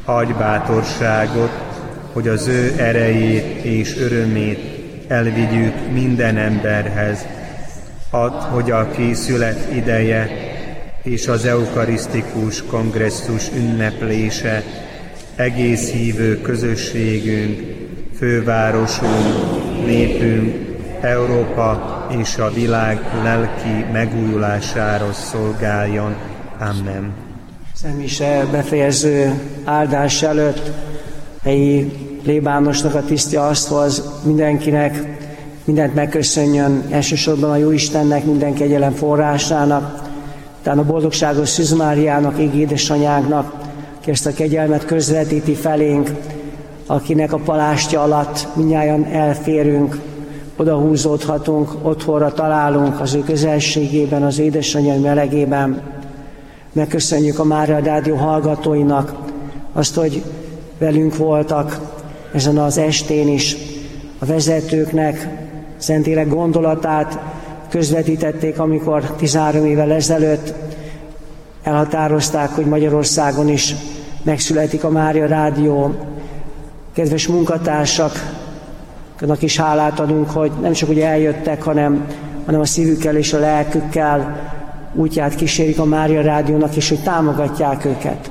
adj bátorságot, hogy az ő erejét és örömét elvigyük minden emberhez. Add, hogy a készület ideje és az eukarisztikus kongresszus ünneplése egész hívő közösségünk, fővárosunk, népünk, Európa és a világ lelki megújulására szolgáljon. Amen. Szentmise befejező áldás előtt helyi plébánosnak a tisztja azt hoz mindenkinek, mindent megköszönjön, elsősorban a Jóistennek, minden kegyelem forrásának, utána a boldogságos Szűz Máriának, égi édesanyánknak, aki ezt a kegyelmet közvetíti felénk, akinek a palástja alatt mindnyájan elférünk, odahúzódhatunk, otthonra találunk az ő közelségében, az édesanyja melegében. Megköszönjük a Mária Rádió hallgatóinak azt, hogy velünk voltak ezen az estén is, a vezetőknek Szentlélek gondolatát közvetítették, amikor 13 évvel ezelőtt elhatározták, hogy Magyarországon is megszületik a Mária Rádió. Kedves munkatársaknak is hálát adunk, hogy nem csak ugye eljöttek, hanem a szívükkel és a lelkükkel útját kísérik a Mária Rádiónak, és hogy támogatják őket.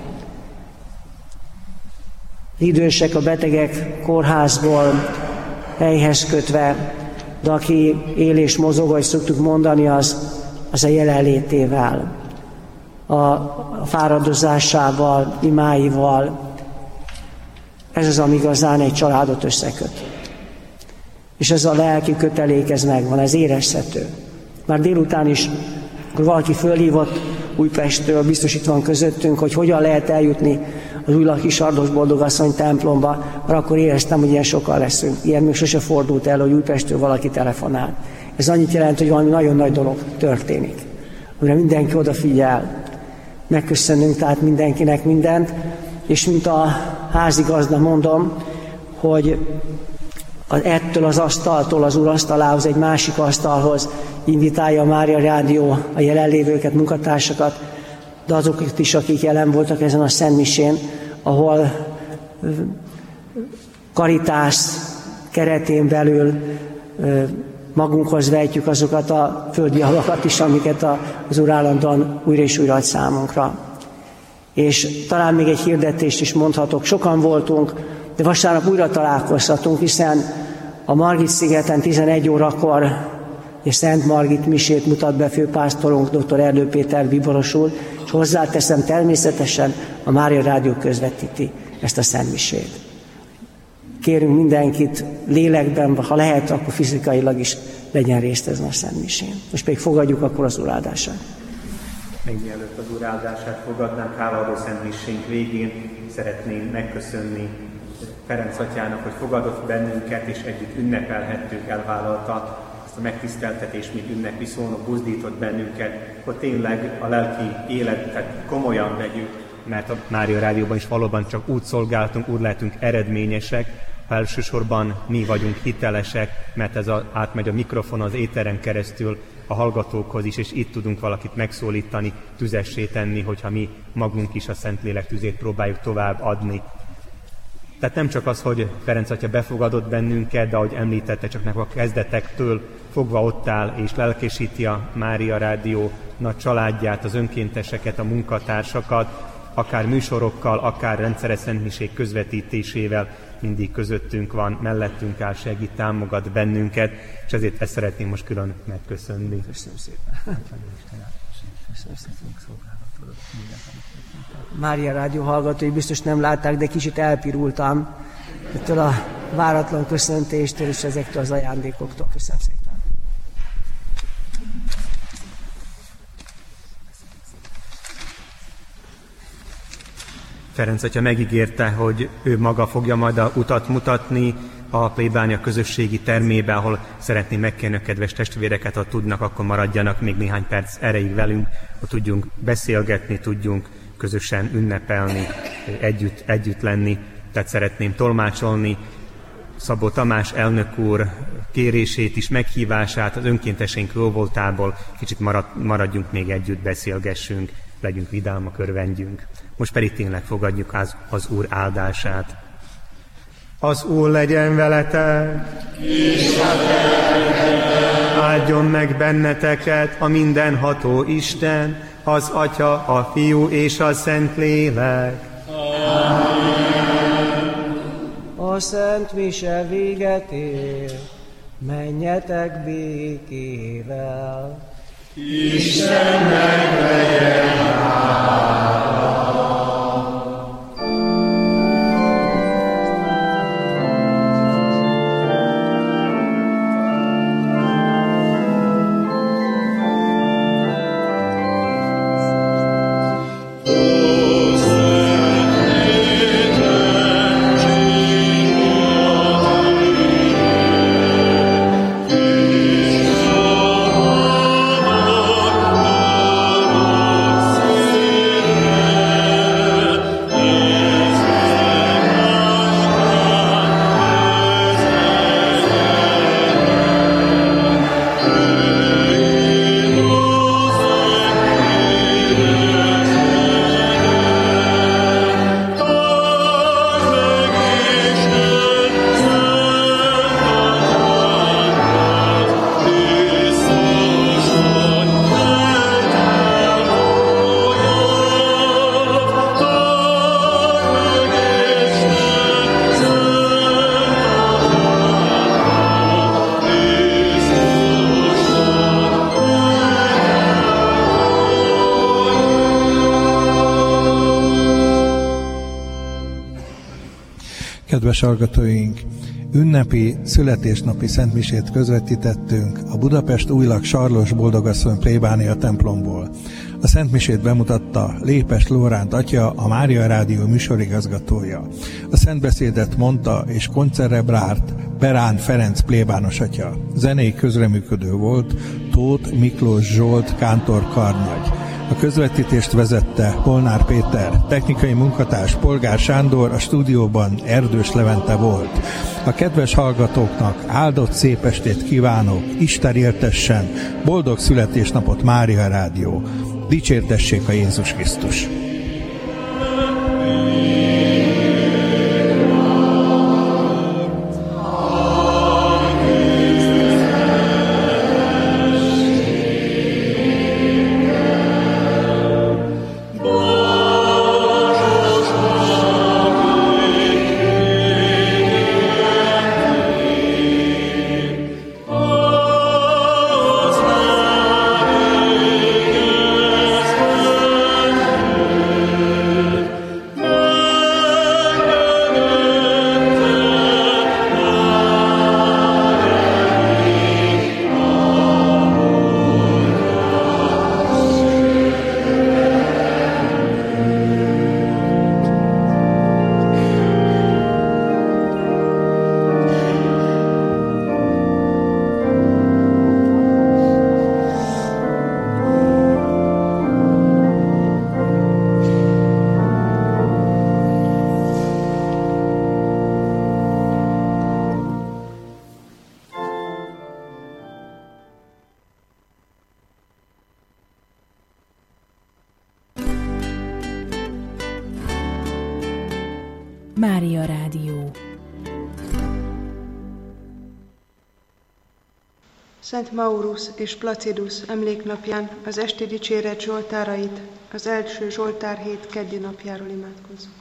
Idősek, a betegek kórházból helyhez kötve, de aki él és mozog, ahogy szoktuk mondani, az a jelenlétével, a fáradozásával, imáival. Ez az, ami igazán egy családot összeköt. És ez a lelki kötelék, ez megvan, ez érezhető. Már délután is, akkor valaki fölhívott Újpestről, biztos itt van közöttünk, hogy hogyan lehet eljutni az Újlaki Sardos Boldogasszony templomba, mert akkor éreztem, hogy ilyen sokan leszünk. Ilyen még sose fordult el, hogy Újpestről valaki telefonál. Ez annyit jelent, hogy valami nagyon nagy dolog történik, amire mindenki odafigyel. Megköszönünk tehát mindenkinek mindent, és mint a házigazda mondom, hogy ettől az asztaltól, az úrasztalához, egy másik asztalhoz invitálja a Mária Rádió a jelenlévőket, munkatársakat, de azokat is, akik jelen voltak ezen a szentmisén, ahol Karitász keretén belül magunkhoz vejtjük azokat a földi javakat is, amiket az Úr állandóan újra és újra ad számunkra. És talán még egy hirdetést is mondhatok. Sokan voltunk, de vasárnap újra találkozhatunk, hiszen a Margit-szigeten 11 órakor és Szent Margit misét mutat be főpásztorunk, dr. Erdő Péter Bíboros úr, és hozzáteszem, természetesen a Mária Rádió közvetíti ezt a Szent misét. Kérünk mindenkit lélekben, ha lehet, akkor fizikailag is legyen részt ezen a Szent misén. Most pedig fogadjuk akkor az Úr áldását. Még mielőtt az Úr áldását fogadnánk, hálaadó Szent misénk végén szeretném megköszönni Ferenc atyának, hogy fogadott bennünket, és együtt ünnepelhettük, elvállalta azt a megtiszteltetést, mint ünnepi szónok buzdított bennünket, hogy tényleg a lelki életet komolyan vegyük, mert a Mária Rádióban is valóban csak úgy szolgáltunk, úgy lehetünk eredményesek, ha elsősorban mi vagyunk hitelesek, mert ez átmegy a mikrofon az éteren keresztül a hallgatókhoz is, és itt tudunk valakit megszólítani, tüzessé tenni, hogyha mi magunk is a Szentlélek tüzét próbáljuk tovább adni. Tehát nem csak az, hogy Ferenc atya befogadott bennünket, de ahogy említette, csak a kezdetektől fogva ott áll és lelkesíti a Mária Rádió nagy családját, az önkénteseket, a munkatársakat, akár műsorokkal, akár rendszeres szentmisék közvetítésével mindig közöttünk van, mellettünk áll, segít, támogat bennünket, és ezért ezt szeretném most külön megköszönni. Köszönöm szépen. Köszönöm szépen. Mária Rádió hallgatói biztos nem látták, de kicsit elpirultam ettől a váratlan köszöntéstől és ezektől az ajándékoktól. Köszönöm szépen. Ferenc atya megígérte, hogy ő maga fogja majd a utat mutatni a plébánia közösségi termébe, ahol szeretném megkérni a kedves testvéreket, ha tudnak, akkor maradjanak még néhány perc erejéig velünk, hogy tudjunk beszélgetni, tudjunk közösen ünnepelni, együtt lenni. Tehát szeretném tolmácsolni Szabó Tamás elnök úr kérését is, meghívását az önkénteseink jóvoltából. Kicsit maradjunk még együtt, beszélgessünk. legyünk vidámak, örvendjünk. Most pedig tényleg fogadjuk az Úr áldását. Az Úr legyen veletek, áldjon meg benneteket a mindenható Isten, az Atya, a Fiú és a Szentlélek. A Szent Mise véget ér, menjetek békével. Istennek legyen hála. Kedves hallgatóink, ünnepi születésnapi szentmisét közvetítettünk a Budapest Újlak Sarlós Boldogasszony plébánia templomból. A szentmisét bemutatta Lépes Lóránt atya, a Mária Rádió műsorigazgatója. A szentbeszédet mondta és koncelebrált Berán Ferenc plébános atya. Zenei közreműködő volt Tóth Miklós Zsolt kántor karnagy. A közvetítést vezette Polnár Péter, technikai munkatárs Polgár Sándor, a stúdióban Erdős Levente volt. A kedves hallgatóknak áldott szép estét kívánok, Isten éltessen, boldog születésnapot Mária Rádió. Dicsértessék a Jézus Krisztus! Mária Rádió. Szent Maurus és Placidus emléknapján az esti dicséret zsoltárait az első Zsoltárhét keddi napjáról imádkozzuk.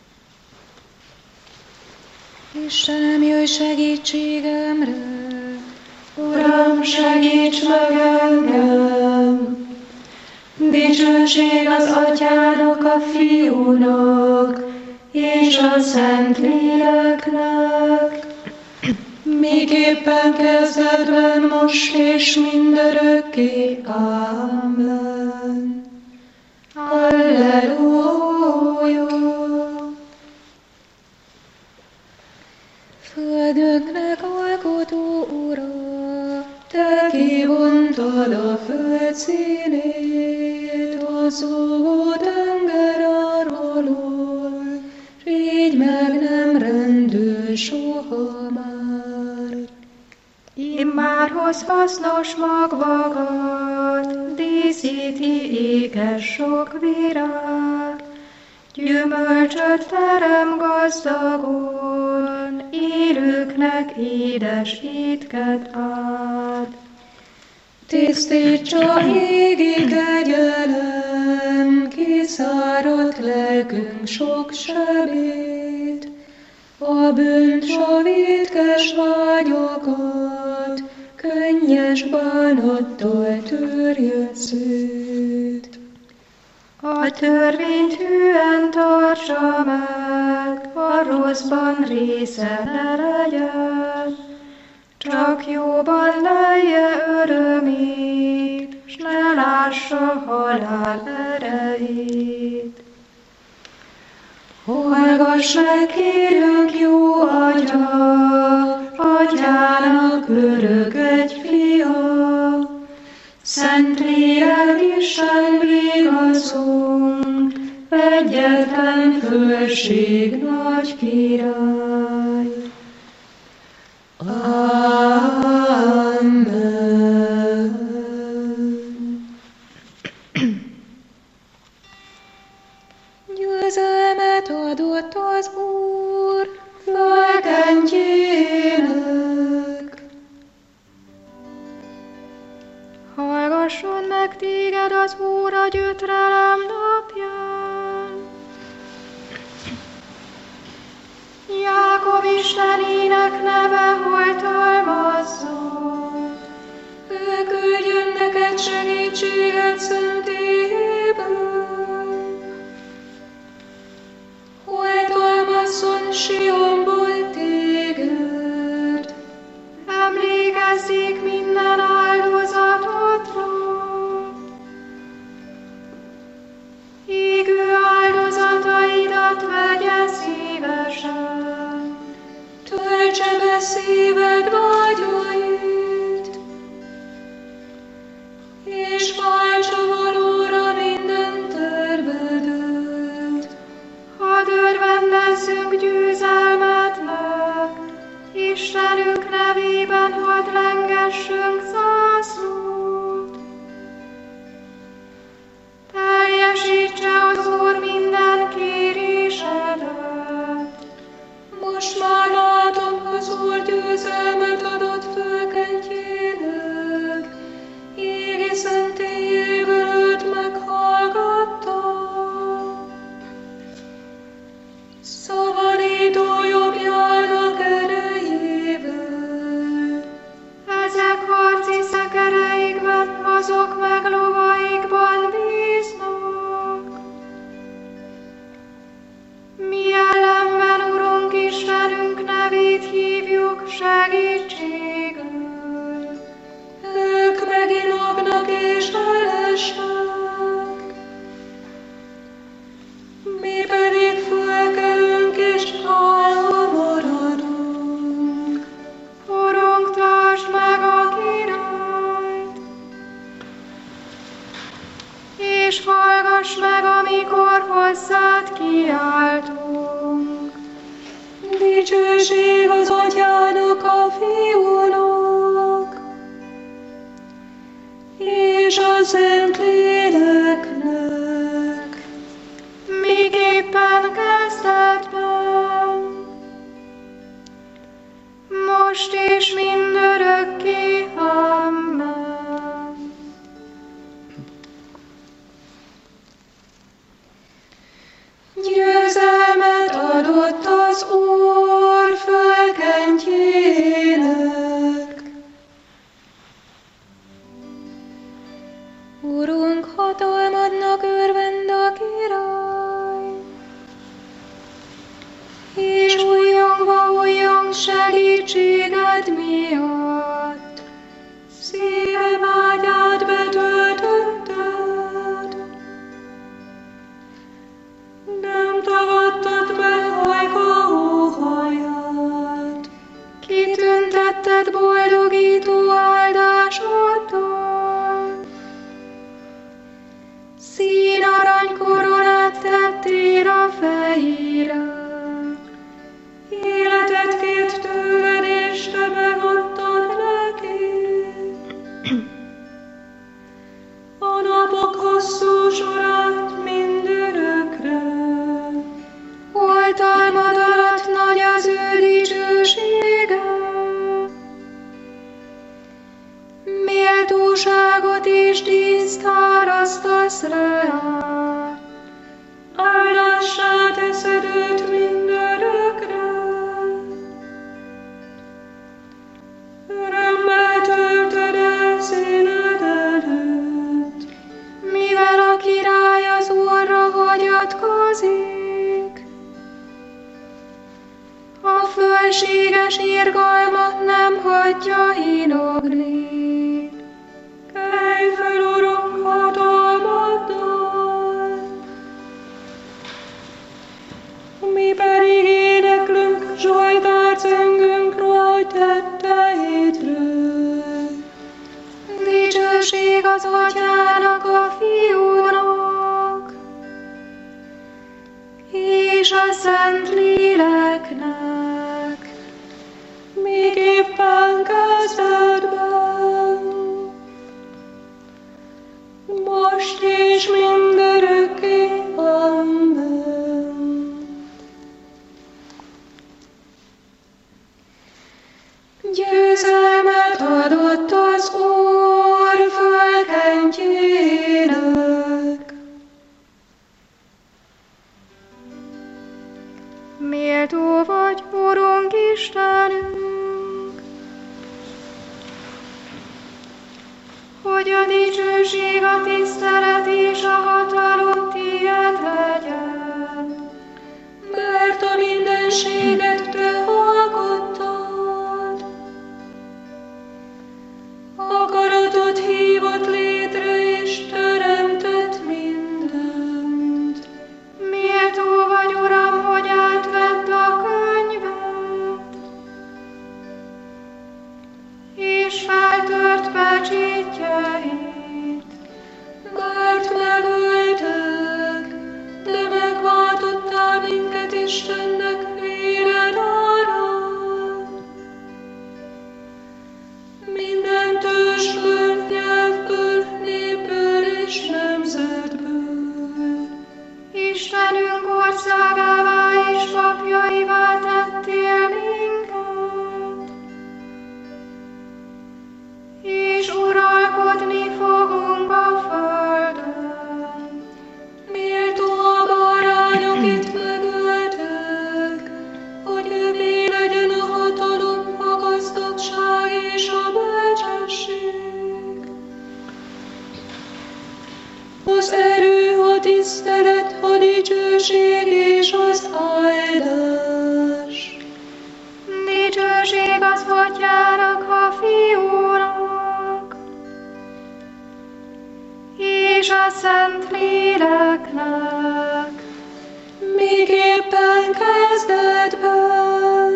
Istenem, jöjj segítségemre! Uram, segíts meg engem! Dicsőség az Atyának, a Fiúnak és a Szentléleknek, miképpen kezdetben, most és mindörökké. Amen. Halleluja! Földünknek alkotó Ura, Te kivontad a föld színét, a zúgó tenger arról, így meg nem rendül soha már. Immár hoz hasznos magvakat, dísz díszíti ékes sok virág, gyümölcsöt terem gazdagon, élőknek édes étket ad. Tisztítsa égi kegyelem, kiszáradt lelkünk sok sebét, a bűncsavétkes vágyakat, könnyes bánattal törjön szét. A törvényt hűen tartsa meg, a rosszban része ne legyen, csak jóban lelje örömét, s ne lássa halál erejét. Hallgass meg, kérünk, jó Atya, Atyának örök egy fia, Szent Lélek Isten vigaszunk, egyetlen fölség nagy király. Amen. Győzelmet adott az Úr fölkentjének. Hallgasson meg téged az Úr a gyötrelem napján. Jákob Istenének neve oltalmazzon. Ő küldjön neked segítséget szentéből. Oltalmazzon Sionból téged. Emlékezzék minden áldozatodra. Égő áldozataidat vegye szívesen. Töltse be szíved vágyait, és váltsa valóra minden tervedet. Hadd örvendezzünk győzelmetnek, Istenünk nevében hadd lengessünk zászlót. Teljesítse az Úr minden kérésedet. Most már látom, az Úr győzelmet adott fölkentjének, égi szentélyéből őt meghallgatta. Szabadító jobbjának erejével. Ezek harci szekereikben, azok meg lovaikban bíznak. Mi ellenben, Urunk Istenünk nevét hívjuk segítségül. Ők meginognak és elesnek. Mi pedig fölkelünk és állva maradunk. Urunk, tartsd meg a királyt, és hallgass meg, amikor hozzád kiáltunk. Dicsőség az Atyának, a Fiúnak, és a Szentléleknek. Miképpen kezdetben, most és mindörökké. Amen. Győzelmet adott az Úr fölkentjének. Urunk, hatalmadnak örvend a király, És újjongva újjong segítséged miatt. szívem ágyát betöltötted. Nem tagadtad meg hajka óhaját. Kitüntetted boldogító áldásoddal. Szín arany koronát tettél a fejére. Életet kért tőled, és te megadtad hatalmad alatt nagy az ő dicsősége. Méltóságot és díszt árasztasz rá, áldássá teszed őt mindörökre. Örömmel töltöd el színed előtt, mivel a király az Úrra hagyatkozik. A fölséges irgalmat nem hagyja inogni. Kelj fel, Uram, hatalmaddal! Mi pedig éneklünk, zsoltárt zengünk rajt tetteidről. Dicsőség az Atyának, a Fiúnak, és a Szent Léleknek, miképpen kezdetben, most és mindörökké. Amen. Győzelmet adott az Úr fölkentjének. Méltó vagy, Urunk Istenünk, hogy a dicsőség, a tisztelet és a hatalom tiéd legyen, mert a mindenséget te alkottad. Akaratod hívott létre és teremtett mindent. Méltó vagy, Uram, hogy átvedd a könyvet, és feltört pecsétjeit, mert megöltek, de megváltottál minket Istennek véred árán. Minden törzsből, nyelvből, népből és nemzetből. Istenünk országává és papjaivá tettél minket, és uralkodni fogunk a földön. Méltó a bárányok itt megöltek, hogy övé legyen a hatalom, a gazdagság és a bölcsesség. Az erő, a tisztelet, a dicsőség és az áldás. Dicsőség az Atyának, a Fiúnak, és a Szent Léleknek, miképpen kezdetben,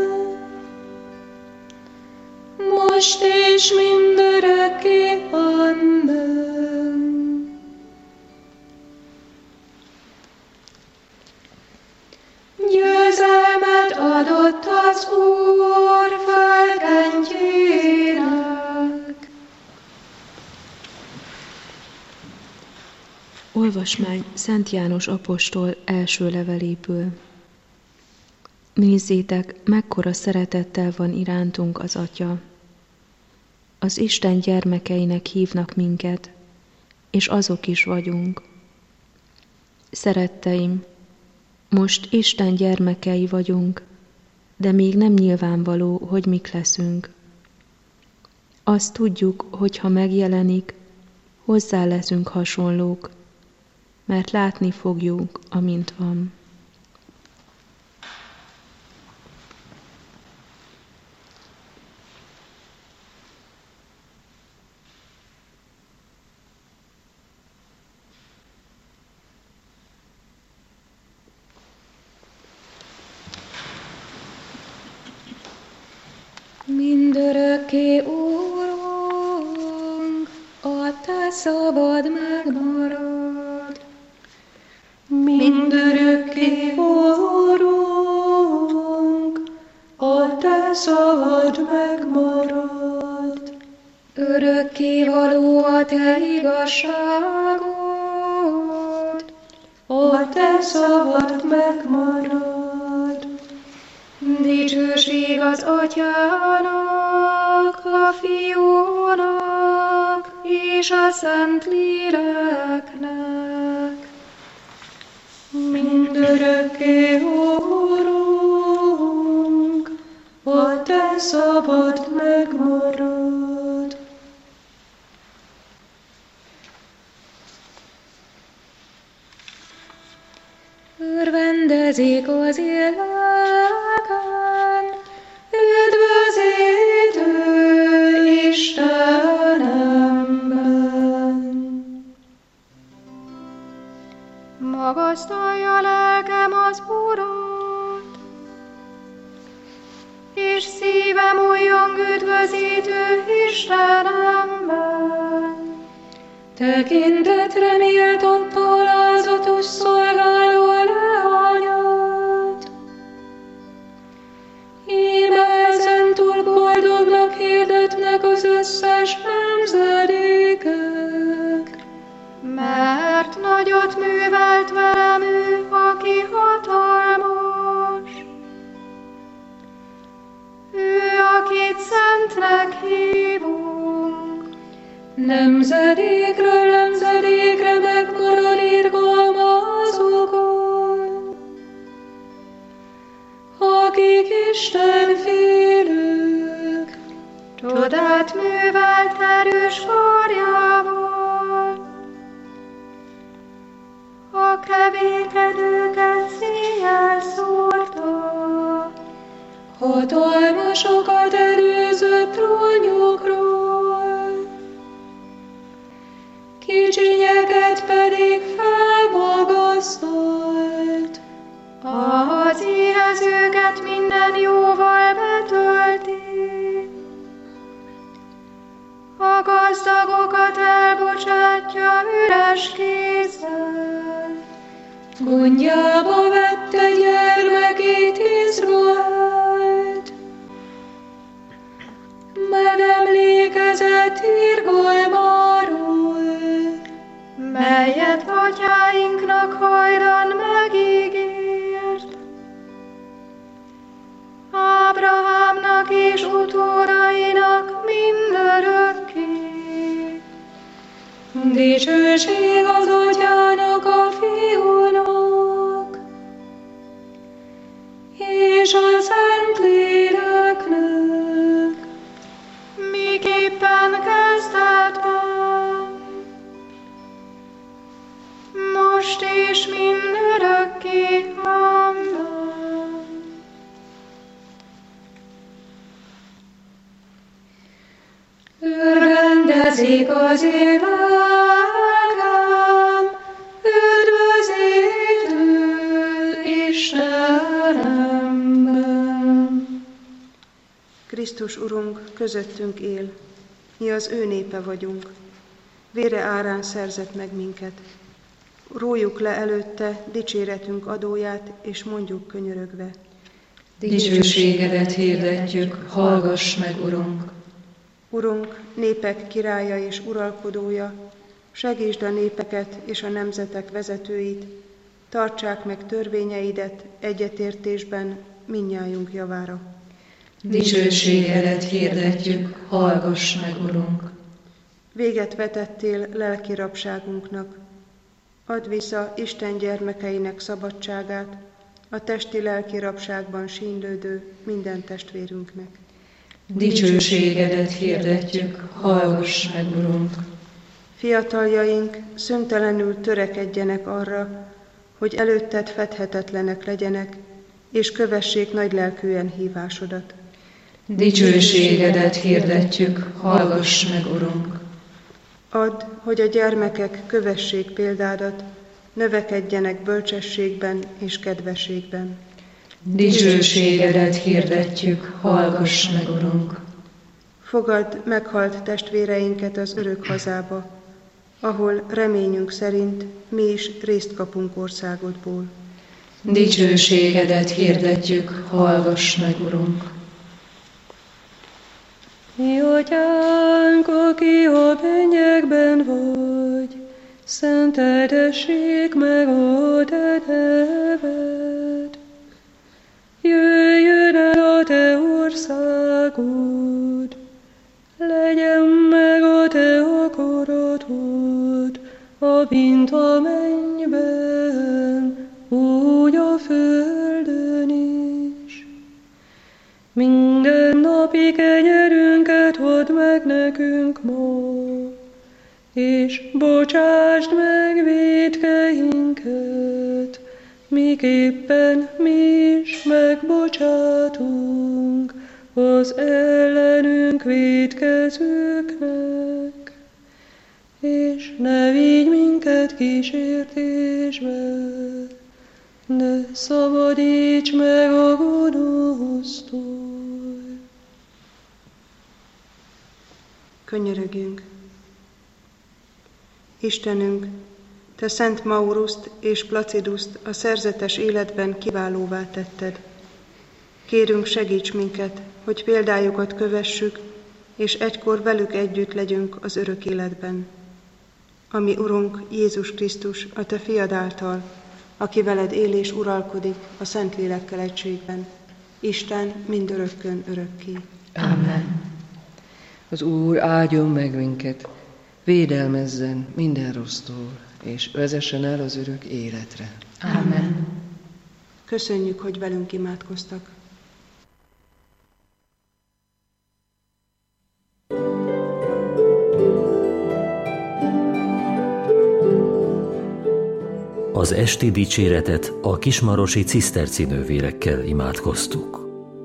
most és mindörökké. Amen. Győzelmet adott az Úr fölkentjének. Olvasmány Szent János apostol első leveléből. Nézzétek, mekkora szeretettel van irántunk az Atya. Az Isten gyermekeinek hívnak minket, és azok is vagyunk. Szeretteim, most Isten gyermekei vagyunk, de még nem nyilvánvaló, hogy mik leszünk. Azt tudjuk, hogy ha megjelenik, hozzá leszünk hasonlók, mert látni fogjuk, amint van. Mindörökké, Úrunk, a te szavad megmarad. Mindörökké, Úrunk, a te szavad megmarad. Örökké való a te igazságod, a te szavad megmarad. Dicsőség az Atyának, a Fiúnak és a Szentléleknek. Mindörökké, Urunk, a Te szabad megmarad. Örvendezik az éleken, üdvözítő Istenemben. Magasztalja lelkem az Urat, és szívem újjong üdvözítő Istenemben. Tekintetre méltott alázatos szolgáló leányát. Íme ezentúl boldognak hirdetnek az összes nemzedékek. Mert nagyot művelt velem ő, aki hatalmas. Ő, akit szentnek hívunk. Nemzedékről nemzedékre megmarad irgalma azokon, akik Isten félők. Csodát művelt erős karjával, a kevékedőket széjjel szórta, hatalmasokat erőző trónjukról. Kicsinyeket pedig felmagasztalt, az éhezőket minden jóval betölti, a gazdagokat elbocsátja üres kézzel. Gondjába vette gyermekét Izraelt, megemlékezett irgalmáról, melyet atyáinknak hajdan megígért, Ábrahámnak és utódainak mindörökké. Dicsőség az Atyának, a Fiúnak és a Szentléleknek, miképpen kezdetben, most és mindörökké. Amen. Örvendezik az élelkem, üdvözítő Istenemben. Krisztus Urunk közöttünk él, mi az ő népe vagyunk. Vére árán szerzett meg minket. Rójuk le előtte dicséretünk adóját, és mondjuk könyörögve. Dicsőségedet hirdetjük, hallgass meg, Urunk! Urunk, népek királya és uralkodója, segítsd a népeket és a nemzetek vezetőit, tartsák meg törvényeidet egyetértésben mindnyájunk javára. Dicsőségedet hirdetjük, hallgass meg, Urunk! Véget vetettél lelki rabságunknak, add vissza Isten gyermekeinek szabadságát, a testi-lelki rabságban sínlődő minden testvérünknek. Dicsőségedet hirdetjük, hallgass meg, Urunk! Fiataljaink szüntelenül törekedjenek arra, hogy előtted fedhetetlenek legyenek, és kövessék nagylelkűen hívásodat. Dicsőségedet hirdetjük, hallgass meg, Urunk! Add, hogy a gyermekek kövessék példádat, növekedjenek bölcsességben és kedvességben. Dicsőségedet hirdetjük, hallgass meg, Urunk! Fogadd meghalt testvéreinket az örök hazába, ahol reményünk szerint mi is részt kapunk országodból. Dicsőségedet hirdetjük, hallgass meg, Urunk! Mi Atyánk, aki a mennyekben vagy, szenteltessék meg a te neved. Jöjjön el te országod, legyen meg a te akaratod, amint a mennyben, úgy a földön is. Minden napi kenyerünket add meg nekünk ma, és bocsásd meg vétkeinket, miképpen mi is megbocsátunk az ellenünk vétkezőknek, és ne vigy minket kísértésbe, de szabadíts meg a gonosztól. Könyörögjünk! Istenünk, te Szent Mauruszt és Placiduszt a szerzetes életben kiválóvá tetted. Kérünk, segíts minket, hogy példájukat kövessük, és egykor velük együtt legyünk az örök életben. Ami Urunk Jézus Krisztus, a te fiad által, aki veled él és uralkodik a Szentlélekkel egységben, Isten mindörökkön örökké. Amen. Az Úr áldjon meg minket, védelmezzen minden rossztól, és vezessen el az örök életre. Amen. Köszönjük, hogy velünk imádkoztak. Az esti dicséretet a kismarosi ciszterci nővérekkel imádkoztuk.